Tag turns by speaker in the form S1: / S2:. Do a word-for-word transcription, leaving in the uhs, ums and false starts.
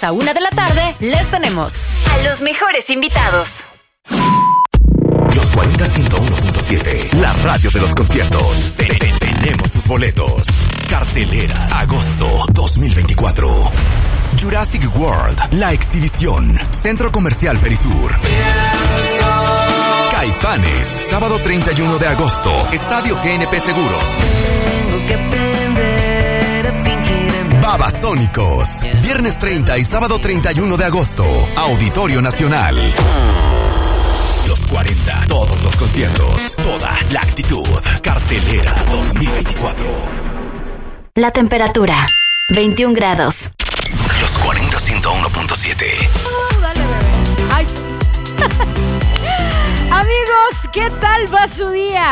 S1: a una de la tarde, les tenemos a los mejores invitados.
S2: Los cuarenta ciento uno punto siete, la radio de los conciertos. Te- te- Tenemos tus boletos. Cartelera, agosto dos mil veinticuatro. Jurassic World, la exhibición. Centro Comercial Perisur. Caifanes, sábado treinta y uno de agosto, Estadio G N P Seguros. Babasónicos, viernes treinta y sábado treinta y uno de agosto, Auditorio Nacional. Los cuarenta, todos los conciertos, toda la actitud. Cartelera dos mil veinticuatro.
S1: La temperatura, veintiún grados.
S2: Los cuarenta ciento uno punto siete.
S3: Uh, dale, bebé. Ay. Amigos, ¿qué tal va su día?